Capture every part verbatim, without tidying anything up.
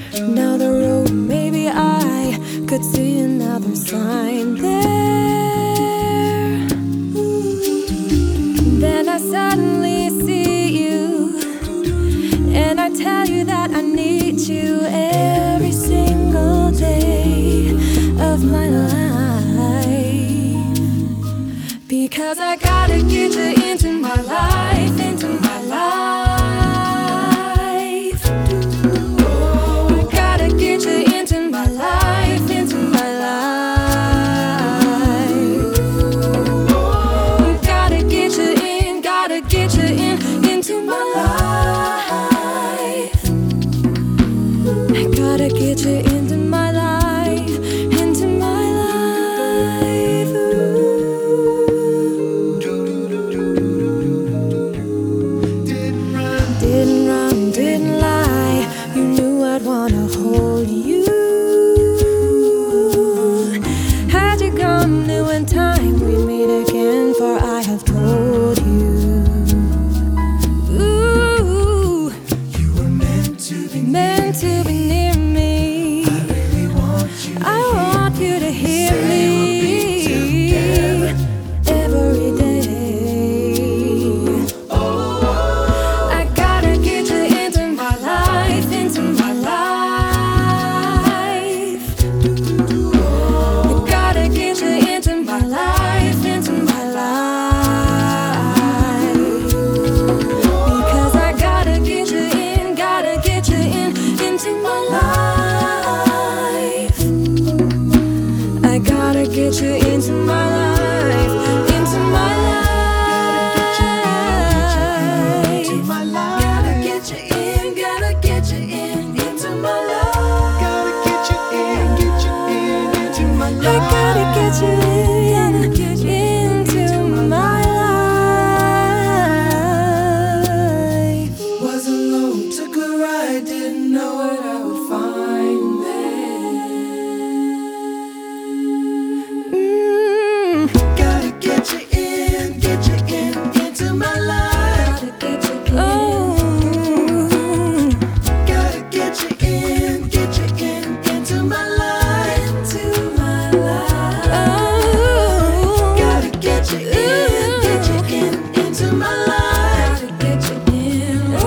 Now the road, maybe I could see another sign there. Then I suddenly see you, and I tell you that I need you every single day of my life. Because I gotta get you into my life, into my life. I gotta get you into my life, into my life. Gotta get you in, gotta get you in, into my life. I gotta get you into my life, into my life. Didn't run, didn't run, didn't lie. You knew I'd wanna hold you. Had you gone, knew in time we'd meet again, for I have told you. Ooh, you were meant to be meant to be near me. I really want you. I want you to hear me every day. I gotta get you into my life, into my life. I gotta get you into my life, into my life. Because I gotta get you in, gotta get you in, into my life. I gotta get you into my life, into my life. Gotta get you in, gotta get you in, into my life. Gotta get you in, get you in into my I life. gotta get you in, into my life. Was alone, took a ride, didn't know what I would find there. Mm. Gotta get you in, get you in into my life. Oh, Gotta get you in, get you in into my life. into my life. Oh, Gotta get you in, get you in into my life. gotta get you in. Oh,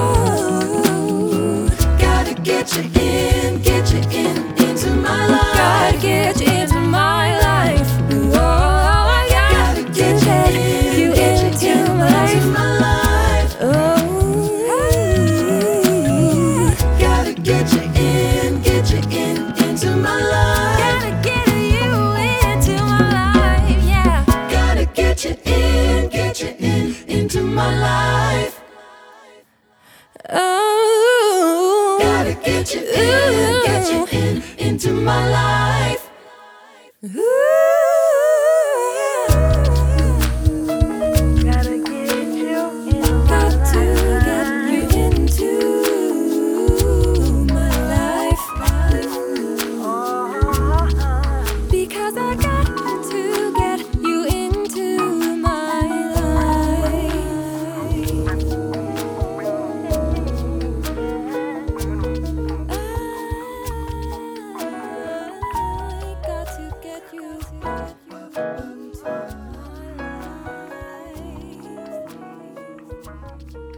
Gotta get you in, get you in into my life. gotta get you into my life. Oh, I gotta get you into my life. my life. Oh, Gotta get you in, get you in into my life. gotta get you into my life. Yeah. Gotta get you in, get you in into my life. Oh, Gotta get you in, get you in into my life. Gotta get you in. Got to get you into my life. Because I got to get you into my life. I got to get you into my life.